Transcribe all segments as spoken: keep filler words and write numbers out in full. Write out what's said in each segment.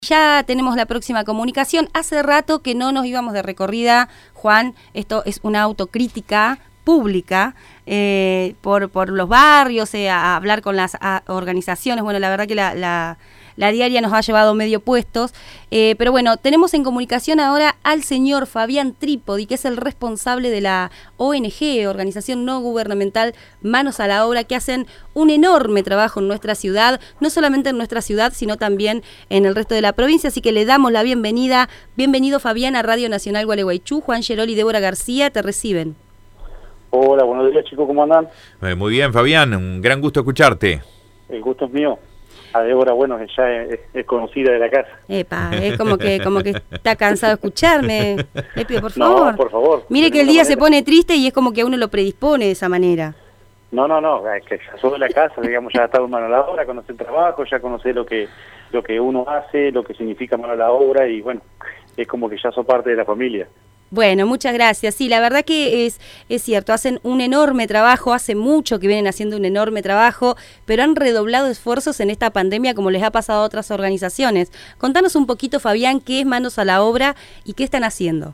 Ya tenemos la próxima comunicación. Hace rato que no nos íbamos de recorrida, Juan. Esto es una autocrítica pública eh, por, por los barrios, eh, a hablar con las a, organizaciones. Bueno, la verdad que la, la, la diaria nos ha llevado medio puestos. Eh, pero bueno, tenemos en comunicación ahora al señor Fabián Trípodi, que es el responsable de la O N G, Organización No Gubernamental Manos a la Obra, que hacen un enorme trabajo en nuestra ciudad, no solamente en nuestra ciudad, sino también en el resto de la provincia. Así que le damos la bienvenida. Bienvenido, Fabián, a Radio Nacional Gualeguaychú. Juan Geroli y Débora García te reciben. Hola, buenos días, chicos, ¿cómo andan? Eh, muy bien, Fabián, un gran gusto escucharte. El gusto es mío. A Débora, bueno, que ya es, es conocida de la casa. Epa, es como que como que está cansado de escucarme. Le pido, por favor. No, por favor. Mire que el día se pone triste y es como que a uno lo predispone de esa manera. No, no, no, es que ya sos de la casa, digamos, ya está mano a la obra, conoce el trabajo, ya conoce lo que lo que uno hace, lo que significa mano a la obra y bueno, es como que ya sos parte de la familia. Bueno, muchas gracias. Sí, la verdad que es, es cierto, hacen un enorme trabajo, hace mucho que vienen haciendo un enorme trabajo, pero han redoblado esfuerzos en esta pandemia como les ha pasado a otras organizaciones. Contanos un poquito, Fabián, qué es Manos a la Obra y qué están haciendo.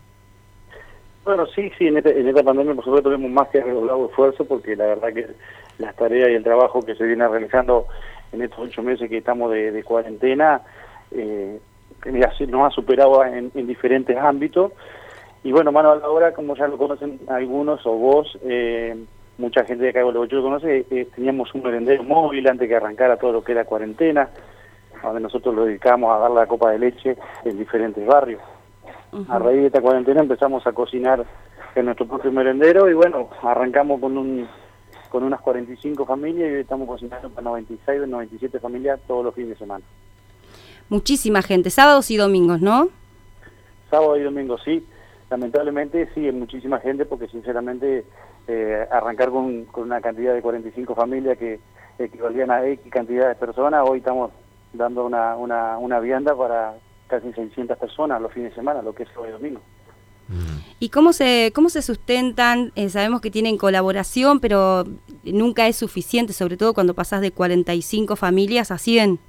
Bueno, sí, sí, en, este, en esta pandemia por supuesto tenemos más que redoblado esfuerzo porque la verdad que las tareas y el trabajo que se viene realizando en estos ocho meses que estamos de, de cuarentena eh, nos ha superado en, en diferentes ámbitos. Y bueno, Mano a la Obra, como ya lo conocen algunos o vos, eh, mucha gente de acá de Gualeguaychú lo conoce, eh, teníamos un merendero móvil antes que arrancara todo lo que era cuarentena, donde nosotros lo dedicamos a dar la copa de leche en diferentes barrios. Uh-huh. A raíz de esta cuarentena empezamos a cocinar en nuestro propio merendero y bueno, arrancamos con un con unas cuarenta y cinco familias y hoy estamos cocinando para noventa y seis, noventa y siete familias todos los fines de semana. Muchísima gente, sábados y domingos, ¿no? Sábado y domingo, sí. Lamentablemente sí, hay muchísima gente porque sinceramente eh, arrancar con, con una cantidad de cuarenta y cinco familias que equivalían a X cantidad de personas, hoy estamos dando una, una, una vianda para casi seiscientas personas los fines de semana, lo que es hoy domingo. ¿Y cómo se cómo se sustentan? Eh, sabemos que tienen colaboración, pero nunca es suficiente, sobre todo cuando pasás de cuarenta y cinco familias a cien.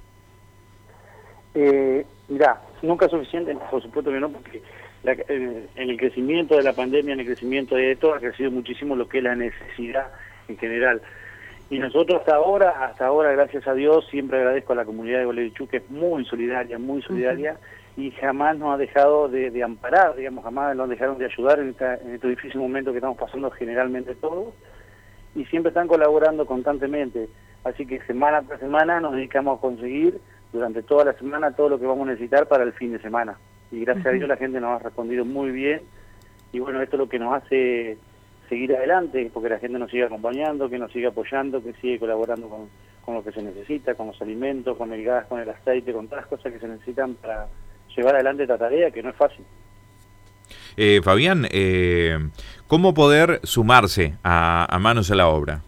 Eh, mirá, nunca es suficiente, por supuesto que no, porque La, en el crecimiento de la pandemia, en el crecimiento de esto, ha crecido muchísimo lo que es la necesidad en general. Y nosotros hasta ahora, hasta ahora, gracias a Dios, siempre agradezco a la comunidad de Gualeguaychú, que es muy solidaria, muy solidaria, uh-huh. y jamás nos ha dejado de, de amparar, digamos, jamás nos dejaron de ayudar en, esta, en este difícil momento que estamos pasando generalmente todos, y siempre están colaborando constantemente. Así que semana tras semana nos dedicamos a conseguir durante toda la semana todo lo que vamos a necesitar para el fin de semana. Y gracias uh-huh. a Dios la gente nos ha respondido muy bien y bueno, esto es lo que nos hace seguir adelante, porque la gente nos sigue acompañando, que nos sigue apoyando, que sigue colaborando con, con lo que se necesita, con los alimentos, con el gas, con el aceite, con todas las cosas que se necesitan para llevar adelante esta tarea, que no es fácil. Eh, Fabián, eh, ¿cómo poder sumarse a, a Manos a la Obra?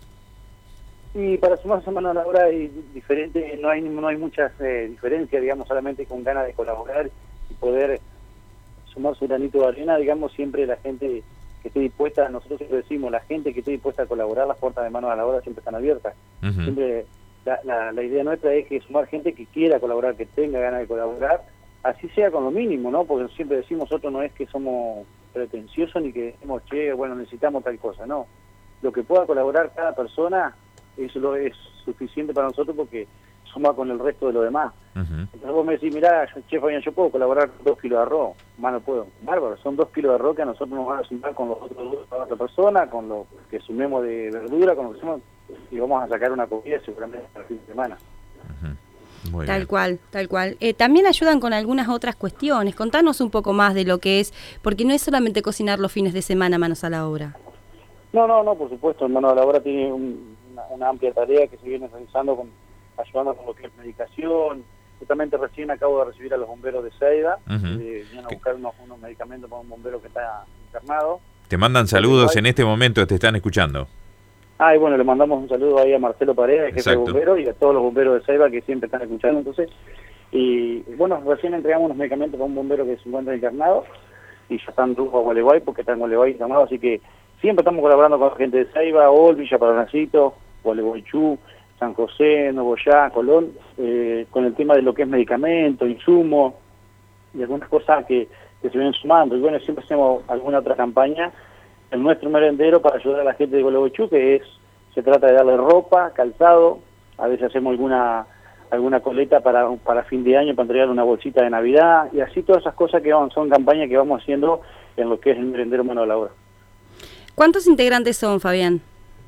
Y para sumarse a Manos a la Obra hay diferente, no hay no hay muchas eh, diferencias, digamos, solamente con ganas de colaborar y poder sumar su granito de arena, digamos, siempre la gente que esté dispuesta, nosotros siempre decimos, la gente que esté dispuesta a colaborar, las puertas de Manos a la Obra siempre están abiertas. Uh-huh. Siempre la, la, la idea nuestra es que sumar gente que quiera colaborar, que tenga ganas de colaborar, así sea con lo mínimo, ¿no? Porque siempre decimos, nosotros no es que somos pretenciosos ni que decimos, che, bueno, necesitamos tal cosa, no. Lo que pueda colaborar cada persona, eso lo es suficiente para nosotros porque suma con el resto de lo demás. Uh-huh. Entonces vos me decís, mirá, che, Fabián, yo puedo colaborar con dos kilos de arroz, más no puedo. Bárbaro, son dos kilos de arroz que a nosotros nos van a sumar con los otros dos para otra persona, con lo que sumemos de verdura, con lo que sumemos, y vamos a sacar una comida seguramente para el fin de semana. Uh-huh. Muy tal bien. cual, tal cual. Eh, también ayudan con algunas otras cuestiones. Contanos un poco más de lo que es, porque no es solamente cocinar los fines de semana Manos a la Obra. No, no, no, por supuesto, Manos a la Obra tiene un, una, una amplia tarea que se viene realizando con ayudando con lo que es medicación. Justamente recién acabo de recibir a los bomberos de Ceiba, uh-huh. eh, vinieron a buscar unos, unos medicamentos para un bombero que está internado. Te mandan saludos en este momento, te están escuchando. Ah, y bueno, le mandamos un saludo ahí a Marcelo Paredes, jefe de bomberos, y a todos los bomberos de Ceiba que siempre están escuchando. Entonces, y bueno, recién entregamos unos medicamentos para un bombero que se encuentra internado, y ya están rumbo a Gualeguay, porque está en Gualeguay internado, así que siempre estamos colaborando con la gente de Ceiba, Ol, Villa Paranacito, Gualeguaychú, San José, Nogoyá, Colón, eh, con el tema de lo que es medicamento, insumo y algunas cosas que, que se vienen sumando. Y bueno, siempre hacemos alguna otra campaña en nuestro merendero para ayudar a la gente de Gualeguaychú, que es, se trata de darle ropa, calzado, a veces hacemos alguna alguna coleta para, para fin de año, para entregar una bolsita de Navidad, y así todas esas cosas que vamos, son campañas que vamos haciendo en lo que es el merendero Mano a la Obra. ¿Cuántos integrantes son, Fabián?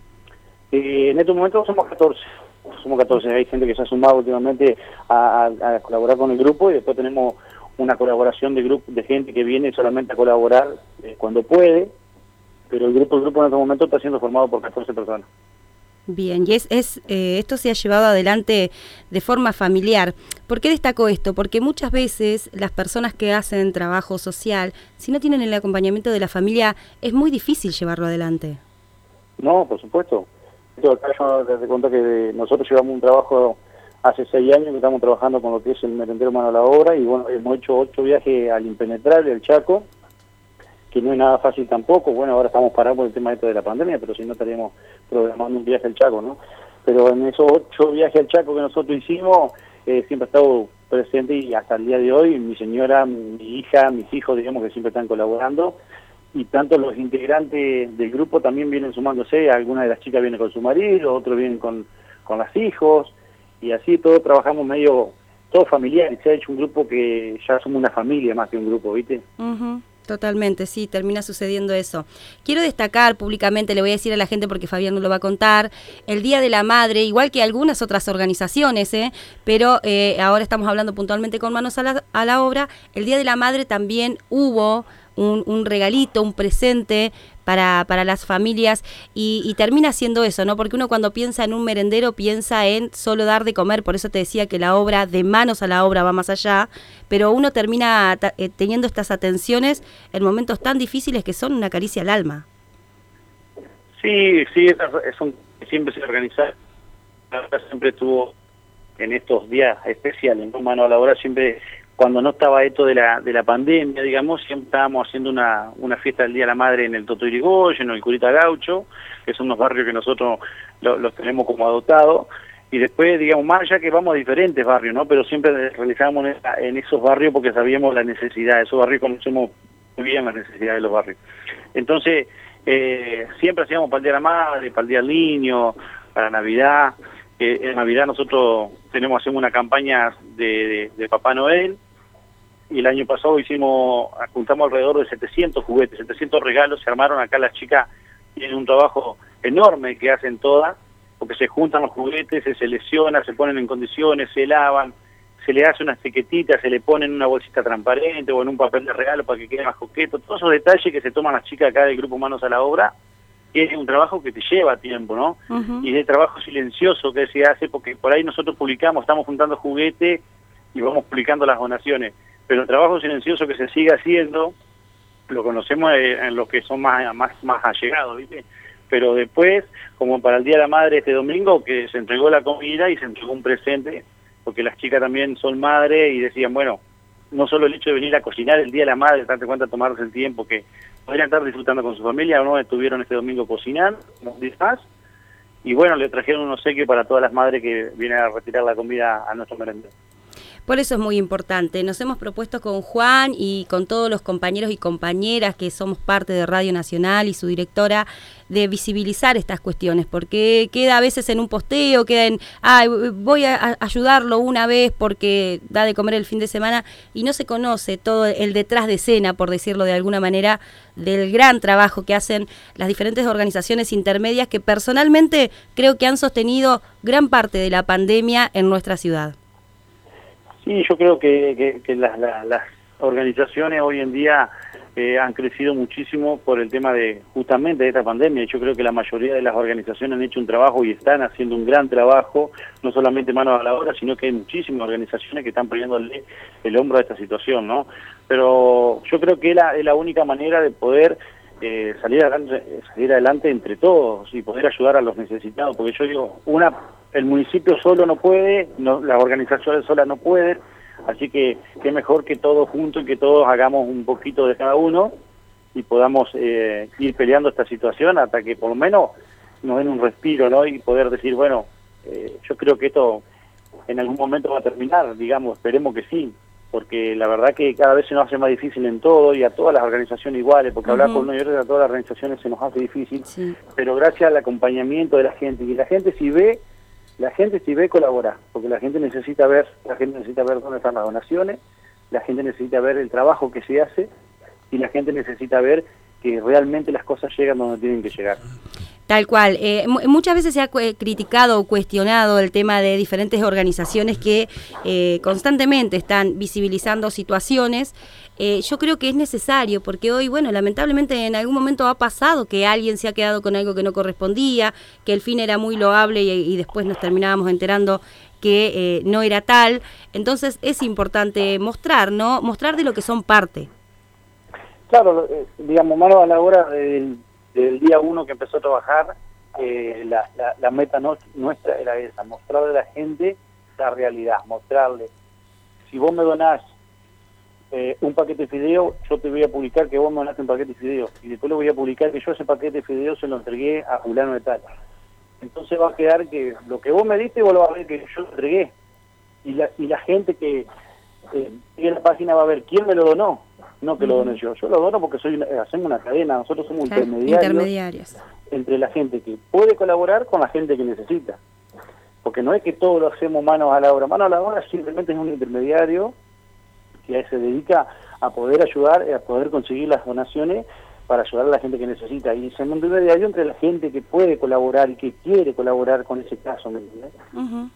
Eh, en estos momentos somos catorce, somos catorce, hay gente que se ha sumado últimamente a, a, a colaborar con el grupo, y después tenemos una colaboración de grupo de gente que viene solamente a colaborar eh, cuando puede, pero el grupo el grupo en estos momentos está siendo formado por catorce personas. Bien, y es, es eh, esto se ha llevado adelante de forma familiar. ¿Por qué destaco esto? Porque muchas veces las personas que hacen trabajo social, si no tienen el acompañamiento de la familia, es muy difícil llevarlo adelante. No, por supuesto. Esto acá yo te cuento que nosotros llevamos un trabajo hace seis años que estamos trabajando con lo que es el merendero Mano a la Obra, y bueno, hemos hecho ocho viajes al Impenetrable, al Chaco, que no es nada fácil tampoco. Bueno, ahora estamos parados por el tema esto de la pandemia, pero si no estaríamos programando un viaje al Chaco, ¿no? Pero en esos ocho viajes al Chaco que nosotros hicimos, eh, siempre ha estado presente, y hasta el día de hoy mi señora, mi hija, mis hijos, digamos que siempre están colaborando, y tanto los integrantes del grupo también vienen sumándose. Algunas de las chicas vienen con su marido, otros vienen con, con los hijos, y así todos trabajamos medio, todo familiar, y se ha hecho un grupo que ya somos una familia más que un grupo, ¿viste? Uh-huh. Totalmente, sí, termina sucediendo eso. Quiero destacar públicamente, le voy a decir a la gente porque Fabián no lo va a contar, el Día de la Madre, igual que algunas otras organizaciones, ¿eh? pero eh, ahora estamos hablando puntualmente con Manos a la, a la Obra. El Día de la Madre también hubo un, un regalito, un presente para, para las familias, y, y termina siendo eso, ¿no? Porque uno cuando piensa en un merendero piensa en solo dar de comer, por eso te decía que la obra de Manos a la Obra va más allá, pero uno termina ta, eh, teniendo estas atenciones en momentos tan difíciles que son una caricia al alma. Sí, sí, es, es un, siempre se organiza, siempre estuvo en estos días especiales, ¿no? Mano a la Obra siempre, cuando no estaba esto de la de la pandemia, digamos, siempre estábamos haciendo una, una fiesta del Día de la Madre en el Toto Irigoyen, en el Curita Gaucho, que son unos barrios que nosotros lo, los tenemos como adoptados, y después, digamos, más allá que vamos a diferentes barrios, ¿no? Pero siempre realizábamos en, en esos barrios porque sabíamos la necesidad, esos barrios conocemos muy bien las necesidades de los barrios. Entonces, eh, siempre hacíamos para el Día de la Madre, para el Día del Niño, para Navidad. Eh, en Navidad nosotros tenemos, hacemos una campaña de, de, de Papá Noel, y el año pasado hicimos, juntamos alrededor de setecientos juguetes, setecientos regalos, se armaron acá. Las chicas tienen un trabajo enorme que hacen todas, porque se juntan los juguetes, se selecciona, se ponen en condiciones, se lavan, se le hace una etiquetita, se le pone en una bolsita transparente o en un papel de regalo para que quede más coqueto. Todos esos detalles que se toman las chicas acá del grupo Manos a la Obra, que es un trabajo que te lleva tiempo, ¿no? Uh-huh. Y es el trabajo silencioso que se hace, porque por ahí nosotros publicamos, estamos juntando juguetes y vamos publicando las donaciones, pero el trabajo silencioso que se sigue haciendo lo conocemos en los que son más, más, más allegados, ¿viste? Pero después, como para el Día de la Madre este domingo, que se entregó la comida y se entregó un presente, porque las chicas también son madres y decían, bueno, no solo el hecho de venir a cocinar el Día de la Madre, darte cuenta, tomarse el tiempo, que podrían estar disfrutando con su familia, o no, estuvieron este domingo cocinando, como disfraz, y bueno, le trajeron un obsequio para todas las madres que vienen a retirar la comida a nuestro merendero. Por eso es muy importante. Nos hemos propuesto con Juan y con todos los compañeros y compañeras que somos parte de Radio Nacional y su directora, de visibilizar estas cuestiones, porque queda a veces en un posteo, queda en, ah, voy a ayudarlo una vez porque da de comer el fin de semana, y no se conoce todo el detrás de escena, por decirlo de alguna manera, del gran trabajo que hacen las diferentes organizaciones intermedias que personalmente creo que han sostenido gran parte de la pandemia en nuestra ciudad. Sí, yo creo que, que, que las, las, las organizaciones hoy en día eh, han crecido muchísimo por el tema de justamente de esta pandemia. Yo creo que la mayoría de las organizaciones han hecho un trabajo y están haciendo un gran trabajo, no solamente Manos a la Obra, sino que hay muchísimas organizaciones que están poniéndole el hombro a esta situación, ¿no? Pero yo creo que es la, es la única manera de poder eh, salir adelante, salir adelante entre todos y poder ayudar a los necesitados, porque yo digo, una el municipio solo no puede, no, las organizaciones solas no pueden, así que qué mejor que todos juntos y que todos hagamos un poquito de cada uno y podamos eh, ir peleando esta situación hasta que por lo menos nos den un respiro, ¿no? Y poder decir, bueno, eh, yo creo que esto en algún momento va a terminar, digamos, esperemos que sí, porque la verdad que cada vez se nos hace más difícil en todo y a todas las organizaciones iguales, porque uh-huh. hablar con uno y otro a todas las organizaciones se nos hace difícil, sí. pero gracias al acompañamiento de la gente, y la gente si ve, la gente si ve colabora, porque la gente necesita ver, la gente necesita ver dónde están las donaciones, la gente necesita ver el trabajo que se hace y la gente necesita ver que realmente las cosas llegan donde tienen que llegar. Tal cual. Eh, muchas veces se ha criticado o cuestionado el tema de diferentes organizaciones que eh, constantemente están visibilizando situaciones. Eh, yo creo que es necesario, porque hoy, bueno, lamentablemente en algún momento ha pasado que alguien se ha quedado con algo que no correspondía, que el fin era muy loable y, y después nos terminábamos enterando que eh, no era tal. Entonces es importante mostrar, ¿no? Mostrar de lo que son parte. Claro, eh, digamos, mano a la hora del del día uno que empezó a trabajar, eh, la, la, la meta no, nuestra era esa, mostrarle a la gente la realidad, mostrarle, si vos me donás eh, un paquete de fideo, yo te voy a publicar que vos me donaste un paquete de fideo, y después le voy a publicar que yo ese paquete de fideo se lo entregué a fulano de tal. Entonces va a quedar que lo que vos me diste, vos lo vas a ver que yo lo entregué, y la, y la gente que eh, en la página va a ver quién me lo donó, no que lo doné yo, yo lo dono porque soy una, hacemos una cadena, nosotros somos claro, intermediarios, intermediarios entre la gente que puede colaborar con la gente que necesita, porque no es que todo lo hacemos manos a la obra, mano a la obra simplemente es un intermediario que se dedica a poder ayudar, a poder conseguir las donaciones para ayudar a la gente que necesita, y es un intermediario entre la gente que puede colaborar y que quiere colaborar con ese caso, ¿me entiendes? Uh-huh.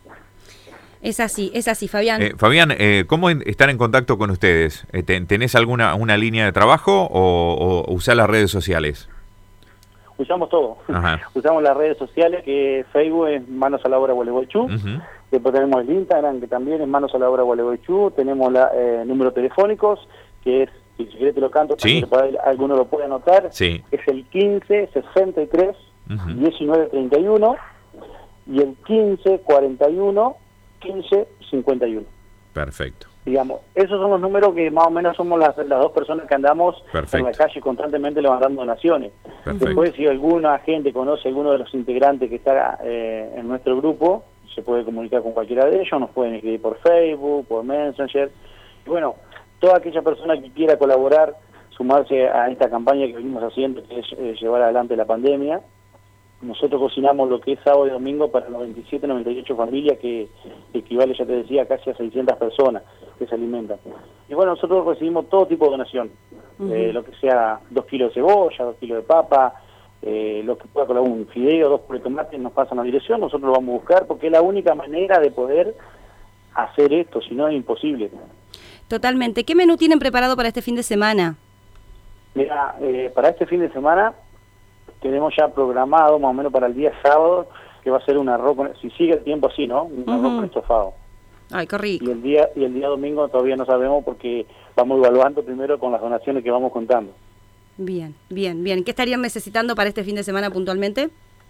Es así, es así, Fabián. Eh, Fabián, eh, ¿cómo en, están en contacto con ustedes? Eh, ¿Tenés alguna una línea de trabajo o, o usás las redes sociales? Usamos todo. Ajá. Usamos las redes sociales, que Facebook es Manos a la Obra Gualeguaychú. Uh-huh. Después tenemos el Instagram, que también es Manos a la Obra Gualeguaychú. Tenemos la, eh, números telefónicos, que es, si querés te lo canto, ¿sí? Para que alguno lo puede anotar. Sí. Es el quince sesenta y tres uh-huh. diecinueve treinta y uno y el quince cuarenta y uno quince cincuenta y uno. Perfecto. Digamos, esos son los números que más o menos somos las, las dos personas que andamos Perfecto. En la calle constantemente levantando donaciones. Perfecto. Después, si alguna gente conoce a alguno de los integrantes que está eh, en nuestro grupo, se puede comunicar con cualquiera de ellos, nos pueden escribir por Facebook, por Messenger. Y bueno, toda aquella persona que quiera colaborar, sumarse a esta campaña que venimos haciendo, que es eh, llevar adelante la pandemia. Nosotros cocinamos lo que es sábado y domingo para noventa y siete, noventa y ocho familias, que equivale, ya te decía, casi a seiscientas personas que se alimentan. Y bueno, nosotros recibimos todo tipo de donación, uh-huh. eh, lo que sea dos kilos de cebolla, dos kilos de papa, eh, lo que pueda colar un fideo, dos puros de tomate, nos pasan a dirección, nosotros lo vamos a buscar, porque es la única manera de poder hacer esto, si no es imposible. Totalmente. ¿Qué menú tienen preparado para este fin de semana? Mira, eh, para este fin de semana tenemos ya programado más o menos para el día sábado, que va a ser un arroz, con, si sigue el tiempo así, ¿no? Un uh-huh. arroz con estofado. Ay, qué rico. Y el día y el día domingo todavía no sabemos, porque vamos evaluando primero con las donaciones que vamos contando. Bien, bien, bien. ¿Qué estarían necesitando para este fin de semana puntualmente?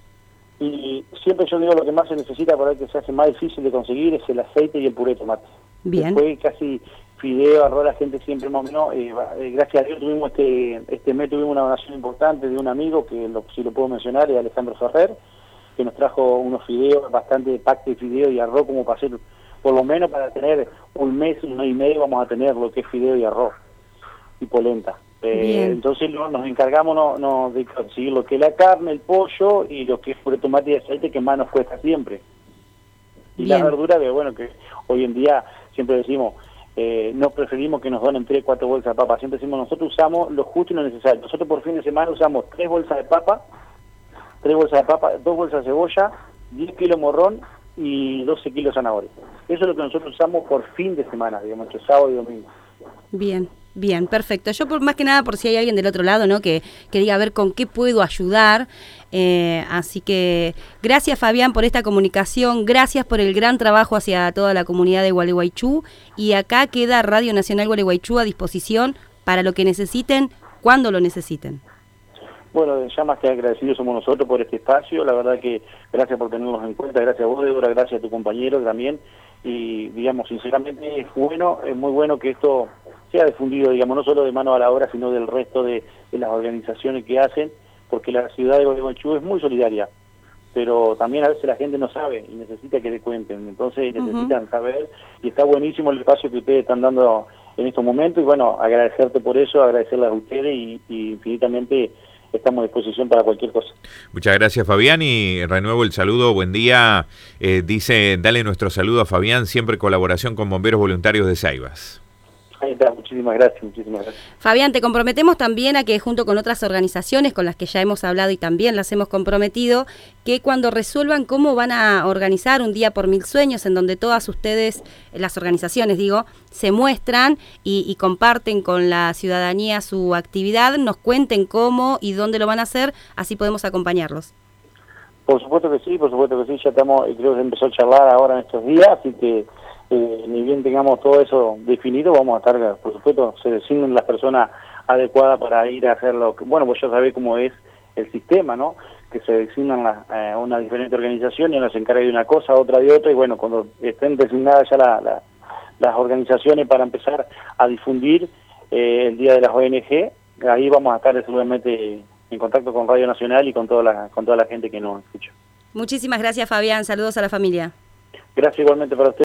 Y siempre yo digo, lo que más se necesita, por ahí que se hace más difícil de conseguir, es el aceite y el puré de tomate. Bien. Después casi fideo, arroz, la gente siempre más o menos, eh, eh, gracias a Dios tuvimos este este mes tuvimos una donación importante de un amigo, que lo, si lo puedo mencionar, es Alejandro Ferrer, que nos trajo unos fideos, bastante pack de fideo y arroz, como para hacer, por lo menos para tener un mes, un mes y medio, vamos a tener lo que es fideo y arroz y polenta. Eh, entonces no, nos encargamos no, no, de conseguir lo que es la carne, el pollo y lo que es puré de tomate y aceite, que más nos cuesta siempre. Y Bien. La verdura, que bueno, que hoy en día siempre decimos, Eh, no preferimos que nos donen tres, cuatro bolsas de papa. Siempre decimos, nosotros usamos lo justo y lo necesario. Nosotros por fin de semana usamos tres bolsas de papa, tres bolsas de papa, dos bolsas de cebolla, diez kilos morrón y doce kilos de zanahoria. Eso es lo que nosotros usamos por fin de semana, digamos, entre sábado y domingo. Bien, bien, perfecto. Yo por más que nada, por si hay alguien del otro lado, ¿no? Que, que diga a ver con qué puedo ayudar. Eh, así que gracias, Fabián, por esta comunicación, gracias por el gran trabajo hacia toda la comunidad de Gualeguaychú, y acá queda Radio Nacional Gualeguaychú a disposición para lo que necesiten, cuando lo necesiten. Bueno, ya más que agradecidos somos nosotros por este espacio, la verdad que gracias por tenernos en cuenta, gracias a vos, Débora, gracias a tu compañero también, y digamos, sinceramente es bueno, es muy bueno que esto sea difundido, digamos, no solo de mano a la obra, sino del resto de, de las organizaciones que hacen, porque la ciudad de Gualeguaychú es muy solidaria. pero también a veces la gente no sabe y necesita que le cuenten, entonces uh-huh. necesitan saber, y está buenísimo el espacio que ustedes están dando en estos momentos, y bueno, agradecerte por eso, agradecerles a ustedes, y, y infinitamente estamos a disposición para cualquier cosa. Muchas gracias, Fabián, y renuevo el saludo, buen día, eh, dice, dale nuestro saludo a Fabián, siempre colaboración con Bomberos Voluntarios de Saivas. Ahí está, muchísimas gracias, muchísimas gracias. Fabián, te comprometemos también a que junto con otras organizaciones con las que ya hemos hablado y también las hemos comprometido, que cuando resuelvan cómo van a organizar un día por mil sueños, en donde todas ustedes, las organizaciones digo, se muestran y, y comparten con la ciudadanía su actividad, nos cuenten cómo y dónde lo van a hacer, así podemos acompañarlos. Por supuesto que sí, por supuesto que sí, ya estamos, creo que empezó a charlar ahora en estos días, así que Eh, ni bien tengamos todo eso definido, vamos a estar, por supuesto, se designen las personas adecuadas para ir a hacerlo. Bueno, pues ya sabés cómo es el sistema, ¿no? Que se designan la, eh, una diferente organización y una se encarga de una cosa, otra de otra, y bueno, cuando estén designadas ya la, la, las organizaciones para empezar a difundir eh, el Día de las O N G, ahí vamos a estar seguramente en contacto con Radio Nacional y con toda la, con toda la gente que nos escucha. Muchísimas gracias, Fabián. Saludos a la familia. Gracias igualmente para usted.